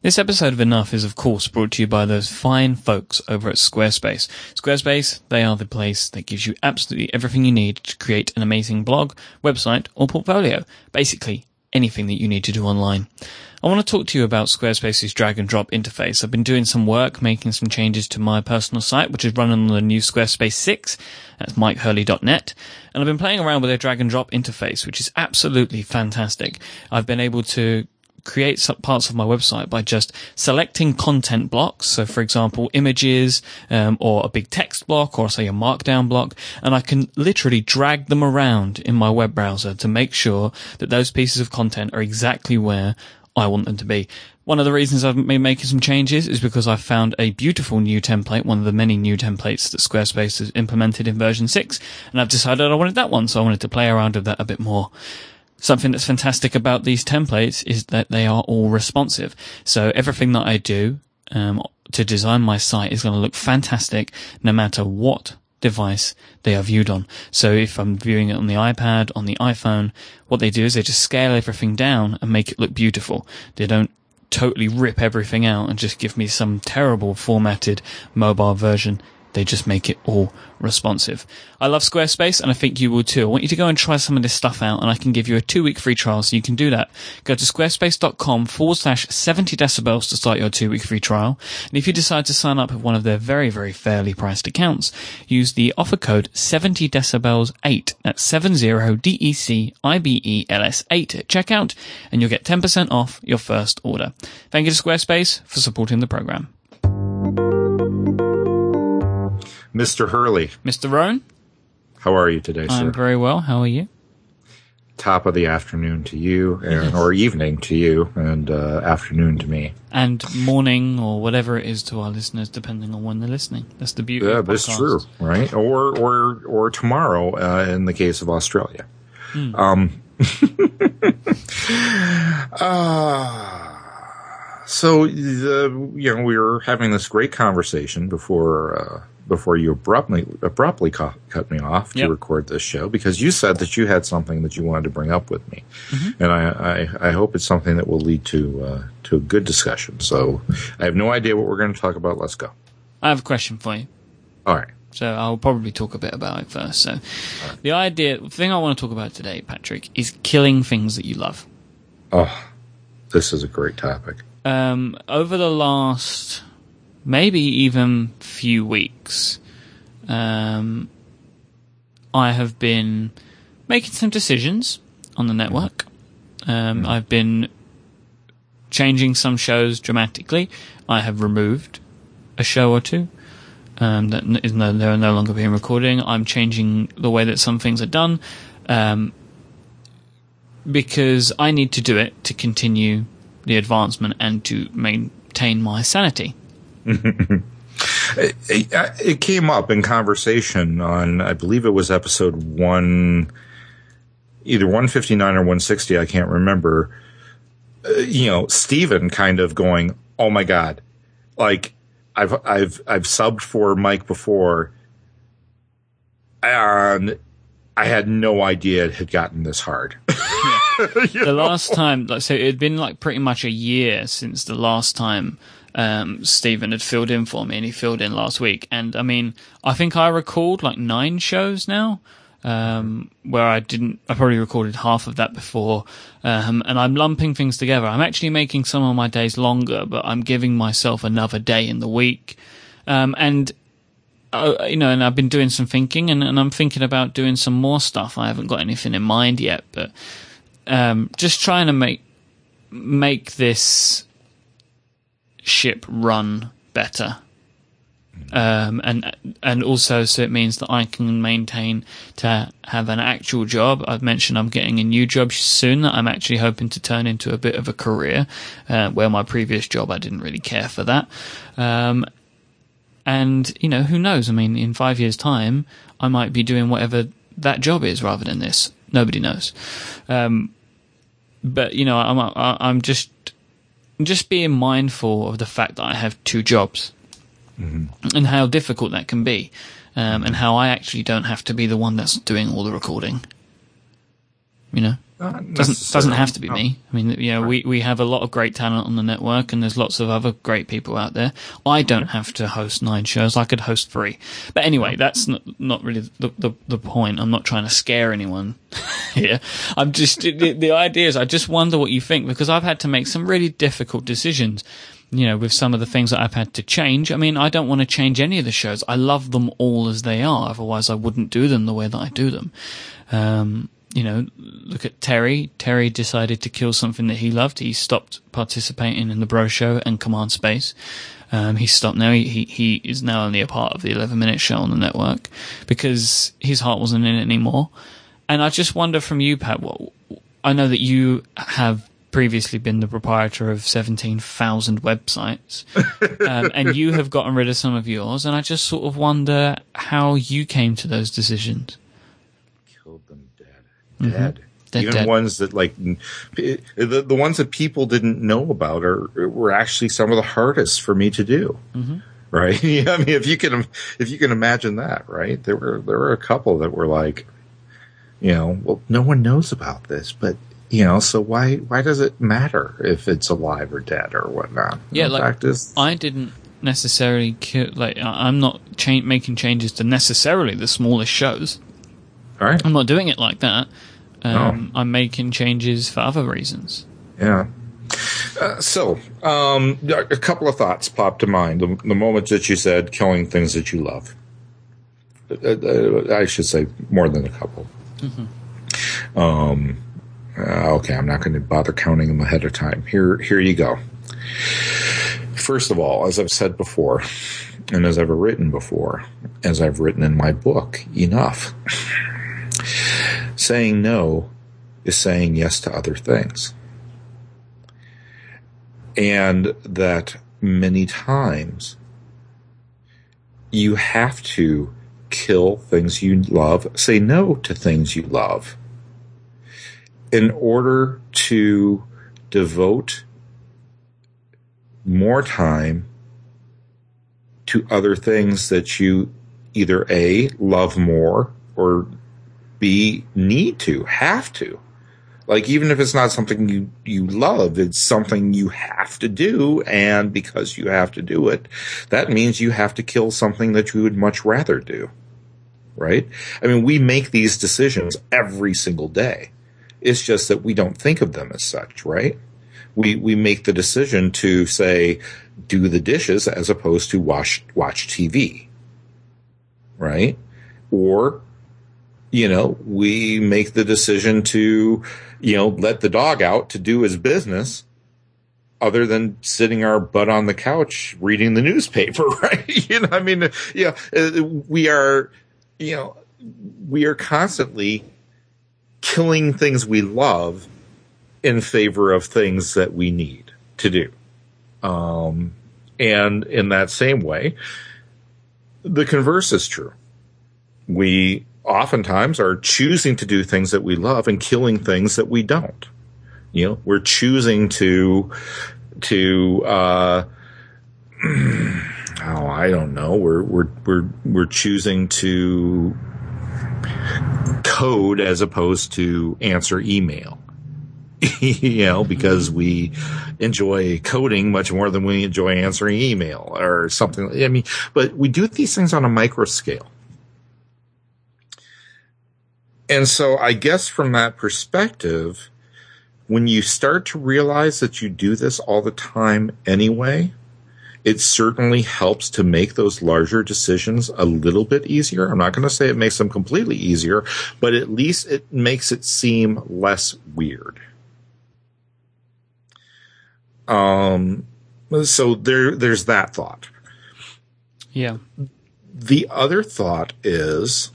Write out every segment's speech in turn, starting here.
This episode of Enough is, of course, brought to you by those fine folks over at Squarespace. Squarespace, they are the place that gives you absolutely everything you need to create an amazing blog, website, or portfolio. Basically, anything that you need to do online. I want to talk to you about Squarespace's drag and drop interface. I've been doing some work, making some changes to my personal site, which is run on the new Squarespace 6. That's mikehurley.net. And I've been playing around with their drag and drop interface, which is absolutely fantastic. I've been able to create some parts of my website by just selecting content blocks. So, for example, images, or a big text block, or say a markdown block, and I can literally drag them around in my web browser to make sure that those pieces of content are exactly where I want them to be. One of the reasons I've been making some changes is because I found a beautiful new template, one of the many new templates that Squarespace has implemented in version 6, and I've decided I wanted that one, so I wanted to play around with that a bit more. Something that's fantastic about these templates is that they are all responsive. So everything that I do to design my site is going to look fantastic no matter what device they are viewed on. So if I'm viewing it on the iPad, on the iPhone, what they do is they just scale everything down and make it look beautiful. They don't totally rip everything out and just give me some terrible formatted mobile version. They just make it all responsive. I love Squarespace, and I think you will too. I want you to go and try some of this stuff out, and I can give you a 2-week free trial, so you can do that. Go to squarespace.com/70decibels to start your 2-week free trial. And if you decide to sign up with one of their very, very fairly priced accounts, use the offer code 70decibels8. That's 70DECIBELS8 at checkout, and you'll get 10% off your first order. Thank you to Squarespace for supporting the program. Mr. Hurley. Mr. Rowan? How are you today, sir? I'm very well. How are you? Top of the afternoon to you, or evening to you, and afternoon to me. And morning, or whatever it is to our listeners, depending on when they're listening. That's the beauty of podcasts. That's true, right? Or tomorrow, in the case of Australia. So, we were having this great conversation before you abruptly cut me off to record this show, because you said that you had something that you wanted to bring up with me. Mm-hmm. And I hope it's something that will lead to a good discussion. So I have no idea what we're going to talk about. Let's go. I have a question for you. All right. So I'll probably talk a bit about it first. So the thing I want to talk about today, Patrick, is killing things that you love. Oh, this is a great topic. Over the last maybe even few weeks, I have been making some decisions on the network. I've been changing some shows dramatically. I have removed a show or two that they're no longer being recorded. I'm changing the way that some things are done because I need to do it to continue the advancement and to maintain my sanity. It came up in conversation on, I believe it was episode either 159 or 160, I can't remember. Steven kind of going, "Oh my God, like I've subbed for Mike before, and I had no idea it had gotten this hard." The last time, so it had been pretty much a year since the last time Stephen had filled in for me, and he filled in last week. And I mean, I think I recalled 9 shows now, where I probably recorded half of that before. And I'm lumping things together. I'm actually making some of my days longer, but I'm giving myself another day in the week. And I've been doing some thinking, and I'm thinking about doing some more stuff. I haven't got anything in mind yet, but just trying to make this ship run better, and also so it means that I can maintain to have an actual job. I've mentioned I'm getting a new job soon that I'm actually hoping to turn into a bit of a career, where my previous job I didn't really care for that. And who knows? I mean, in 5 years' time, I might be doing whatever that job is rather than this. Nobody knows. But I'm just being mindful of the fact that I have 2 jobs, and how difficult that can be, and how I actually don't have to be the one that's doing all the recording. Doesn't have to be me. I mean, we have a lot of great talent on the network, and there's lots of other great people out there. I don't have to host 9 shows. I could host 3. But anyway, that's not really the point. I'm not trying to scare anyone here. I'm just the idea is I just wonder what you think, because I've had to make some really difficult decisions. With some of the things that I've had to change. I mean, I don't want to change any of the shows. I love them all as they are. Otherwise, I wouldn't do them the way that I do them. Look at Terry. Terry decided to kill something that he loved. He stopped participating in the Bro Show and Command Space. He stopped now. He is now only a part of the 11-minute show on the network because his heart wasn't in it anymore. And I just wonder from you, Pat, I know that you have previously been the proprietor of 17,000 websites, and you have gotten rid of some of yours, and I just sort of wonder how you came to those decisions. Killed them dead. Even ones that the ones that people didn't know about were actually some of the hardest for me to do. Mm-hmm. Right? I mean, if you can imagine that, right? There were a couple that were like, well, no one knows about this, but so why does it matter if it's alive or dead or whatnot? Yeah, I didn't necessarily kill. I'm not making changes to necessarily the smallest shows. All right, I'm not doing it like that. I'm making changes for other reasons. Yeah. So, a couple of thoughts popped to mind the moment that you said killing things that you love. I should say more than a couple. Mm-hmm. Okay, I'm not going to bother counting them ahead of time. Here you go. First of all, as I've said before, and as I've written before, as I've written in my book, enough. Saying no is saying yes to other things. And that many times you have to kill things you love, say no to things you love, in order to devote more time to other things that you either A, love more, or B, have to. Like, even if it's not something you love, it's something you have to do, and because you have to do it, that means you have to kill something that you would much rather do. Right? I mean, we make these decisions every single day. It's just that we don't think of them as such, right? We make the decision to, say, do the dishes as opposed to watch TV, right? Or, we make the decision to, let the dog out to do his business other than sitting our butt on the couch reading the newspaper, right? We are constantly killing things we love in favor of things that we need to do. And in that same way, the converse is true. We oftentimes are choosing to do things that we love and killing things that we don't. We're choosing to I don't know. We're choosing to code as opposed to answer email. Because we enjoy coding much more than we enjoy answering email or something. I mean, but we do these things on a micro scale. And so I guess from that perspective, when you start to realize that you do this all the time anyway, it certainly helps to make those larger decisions a little bit easier. I'm not going to say it makes them completely easier, but at least it makes it seem less weird. So there's that thought. Yeah. The other thought is,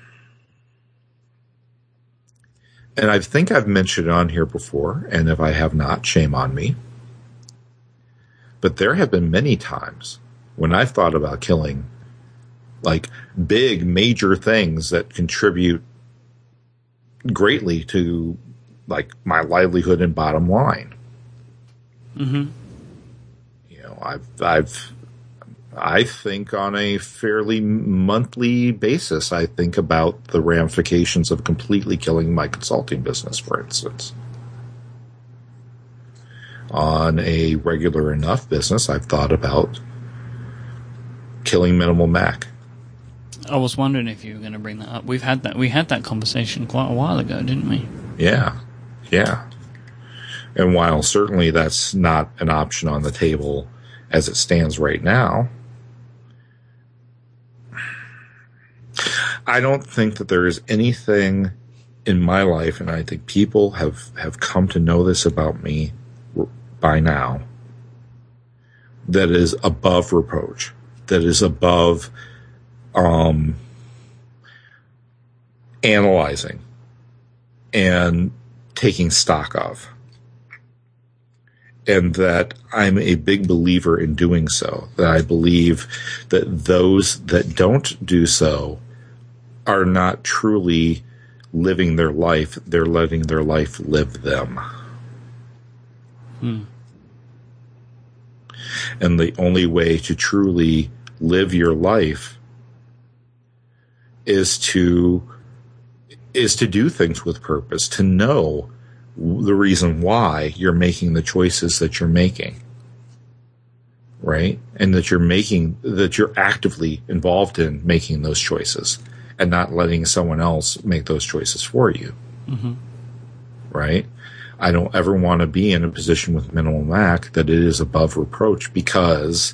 and I think I've mentioned it on here before, and if I have not, shame on me, but there have been many times when I've thought about killing like big major things that contribute greatly to like my livelihood and bottom line. Mm-hmm. I think on a fairly monthly basis, I think about the ramifications of completely killing my consulting business, for instance. On a regular enough business, I've thought about killing Minimal Mac. I was wondering if you were going to bring that up. We had that conversation quite a while ago, didn't we? Yeah. And while certainly that's not an option on the table as it stands right now, I don't think that there is anything in my life, and I think people have come to know this about me by now, that is above reproach, that is above analyzing and taking stock of. And that I'm a big believer in doing so. That I believe that those that don't do so are not truly living their life. They're letting their life live them. And the only way to truly live your life is to do things with purpose, to know the reason why you're making the choices that you're making, right? And that you're actively involved in making those choices and not letting someone else make those choices for you, right? I don't ever want to be in a position with Minimal Mac that it is above reproach because,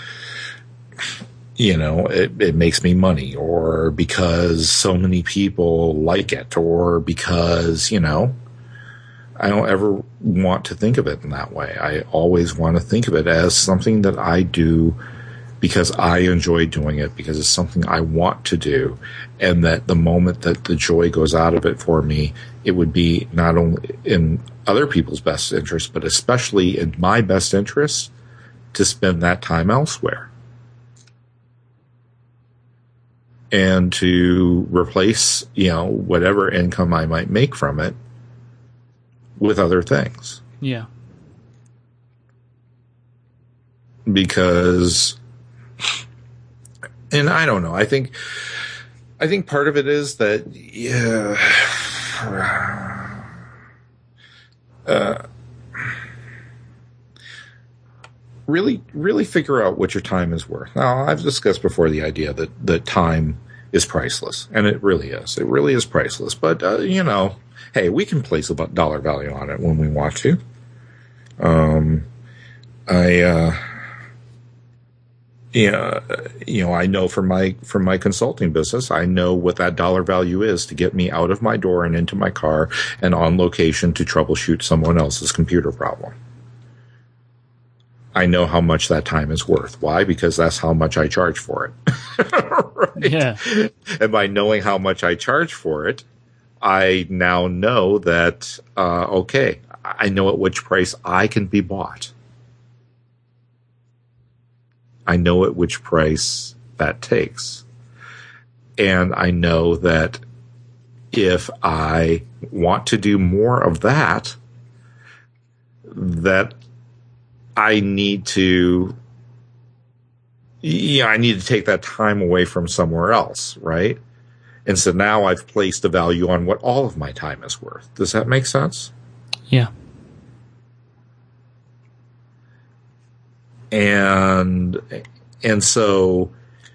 it makes me money, or because so many people like it, or because, I don't ever want to think of it in that way. I always want to think of it as something that I do because I enjoy doing it, because it's something I want to do, and that the moment that the joy goes out of it for me, it would be not only in other people's best interest, but especially in my best interest to spend that time elsewhere. And to replace, whatever income I might make from it with other things. Yeah. Because, and I don't know, I think part of it is that, really figure out what your time is worth. Now, I've discussed before the idea that time is priceless, and it really is. It really is priceless. But, hey, we can place a dollar value on it when we want to. I know from my consulting business, I know what that dollar value is to get me out of my door and into my car and on location to troubleshoot someone else's computer problem. I know how much that time is worth. Why? Because that's how much I charge for it. Right? Yeah. And by knowing how much I charge for it, I now know that, okay, I know at which price I can be bought. I know at which price that takes. And I know that if I want to do more of that I need to take that time away from somewhere else, right? And so now I've placed a value on what all of my time is worth. Does that make sense? Yeah. And so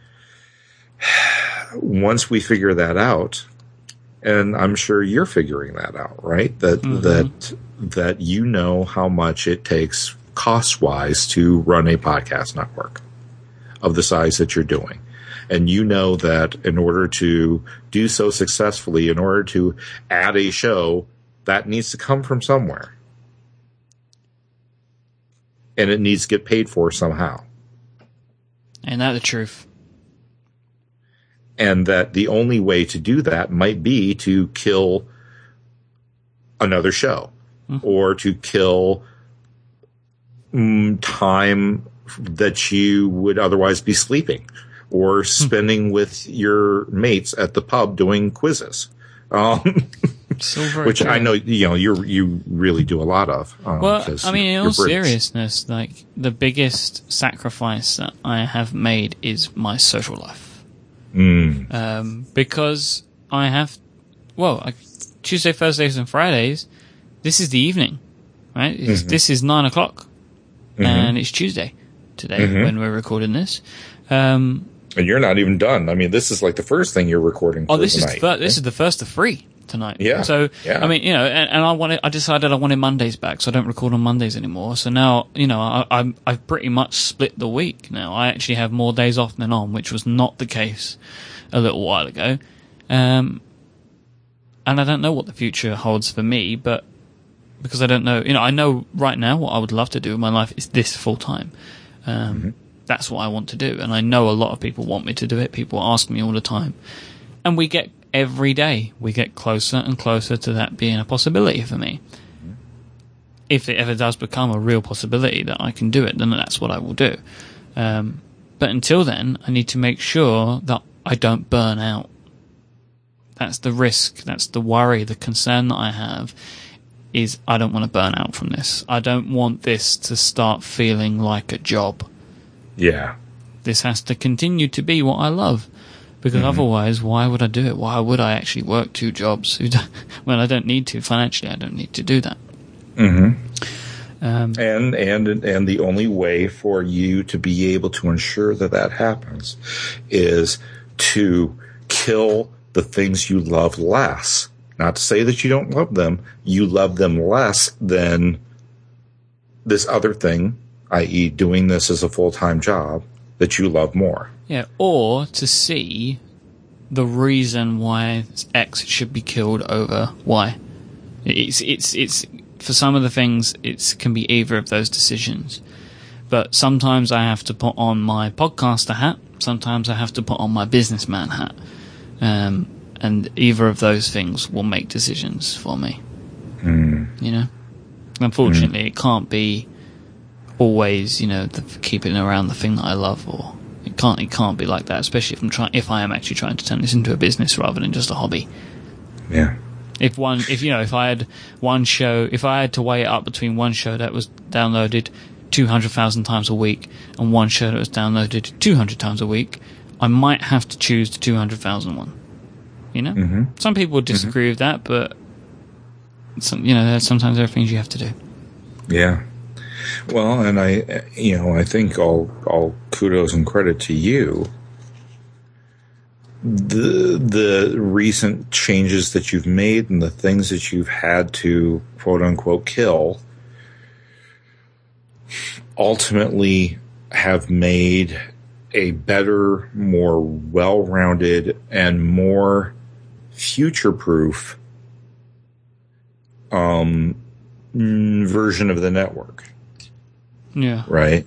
once we figure that out, and I'm sure you're figuring that out, right? That you know how much it takes cost-wise to run a podcast network of the size that you're doing. And you know that in order to do so successfully, in order to add a show, that needs to come from somewhere. And it needs to get paid for somehow. Ain't that the truth? And that the only way to do that might be to kill another show. Or to kill time that you would otherwise be sleeping. Or spending with your mates at the pub doing quizzes. which true. I know you really do a lot of. Well, I mean, in all seriousness, like the biggest sacrifice that I have made is my social life, because I have, Tuesday, Thursdays, and Fridays. This is the evening, right? This is 9 o'clock, and it's Tuesday today when we're recording this. And you're not even done. I mean, this is like the first thing you're recording. This is the first of 3 tonight. Yeah. So I mean, and I decided I wanted Mondays back, so I don't record on Mondays anymore. So now, I've pretty much split the week now. I actually have more days off than on, which was not the case a little while ago. And I don't know what the future holds for me, but because I don't know, I know right now what I would love to do in my life is this full time. That's what I want to do. And I know a lot of people want me to do it. People ask me all the time. And every day, we get closer and closer to that being a possibility for me. If it ever does become a real possibility that I can do it, then that's what I will do. But until then, I need to make sure that I don't burn out. That's the risk. That's the worry. The concern that I have is I don't want to burn out from this. I don't want this to start feeling like a job. Yeah. This has to continue to be what I love. Because otherwise, why would I do it? Why would I actually work 2 jobs when I don't need to? Financially, I don't need to do that. And the only way for you to be able to ensure that happens is to kill the things you love less. Not to say that you don't love them. You love them less than this other thing, i.e. doing this as a full-time job, that you love more. Yeah, or to see the reason why X should be killed over Y. It's for some of the things, it can be either of those decisions. But sometimes I have to put on my podcaster hat. Sometimes I have to put on my businessman hat. And either of those things will make decisions for me. Unfortunately, it can't be always, keeping around the thing that I love, or it can't be like that, especially if I am actually trying to turn this into a business rather than just a hobby. Yeah. If I had one show, if I had to weigh it up between one show that was downloaded 200,000 times a week and one show that was downloaded 200 times a week, I might have to choose the 200,000 one. Some people would disagree with that, but sometimes there are things you have to do. Yeah. Well, and I think all kudos and credit to you. The recent changes that you've made and the things that you've had to quote unquote kill ultimately have made a better, more well-rounded, and more future-proof version of the network. Yeah. Right.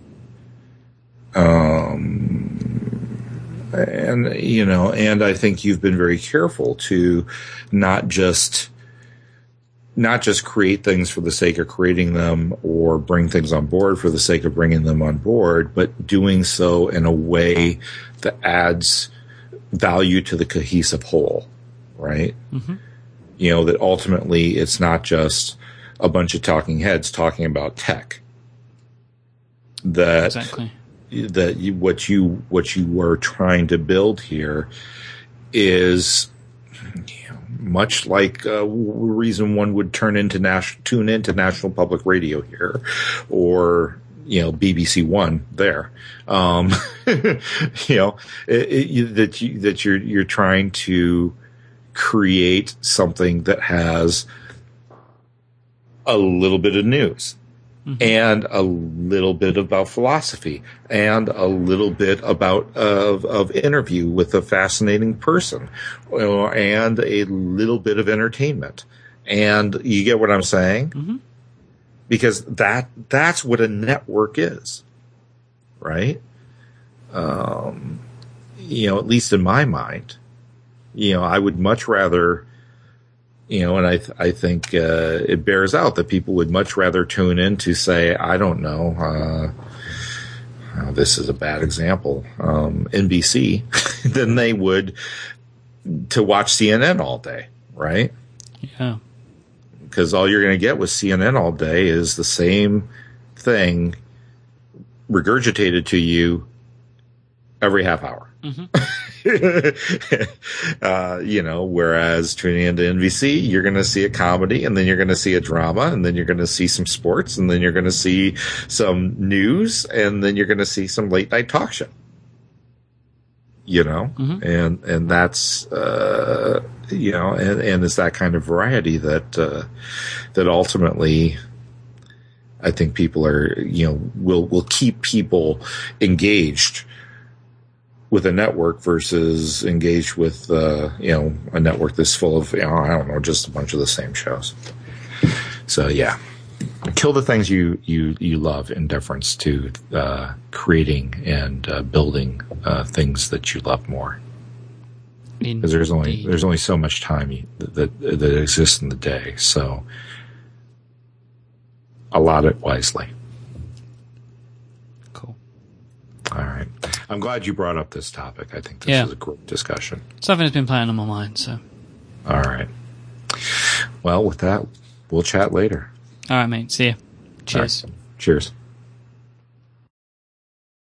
And I think you've been very careful to not just create things for the sake of creating them or bring things on board for the sake of bringing them on board, but doing so in a way that adds value to the cohesive whole, right? That ultimately it's not just a bunch of talking heads talking about tech. Exactly. What you were trying to build here is much like a reason one would tune into National Public Radio here, or BBC One there. That you're trying to create something that has a little bit of news. And a little bit about philosophy, and a little bit about of interview with a fascinating person, and a little bit of entertainment. And you get what I'm saying? Because that's what a network is, right? At least in my mind, I would much rather. And I think it bears out that people would much rather tune in to say, I don't know, this is a bad example, NBC, than they would to watch CNN all day, right? Yeah. Because all you're going to get with CNN all day is the same thing regurgitated to you every half hour. Mm-hmm. Whereas tuning into NBC, you're going to see a comedy, and then you're going to see a drama, and then you're going to see some sports, and then you're going to see some news, and then you're going to see some late night talk show. Mm-hmm. And that's, and it's that kind of variety that ultimately I think people are, will keep people engaged with a network versus engaged with, a network that's full of, just a bunch of the same shows. So yeah. Kill the things you love in deference to creating and building things that you love more. Because there's only so much time that exists in the day. So allot it wisely. Cool. All right. I'm glad you brought up this topic. I think this is a great discussion. Something that's been playing on my mind. So. All right. Well, with that, we'll chat later. All right, mate. See ya. Cheers. Right. Cheers.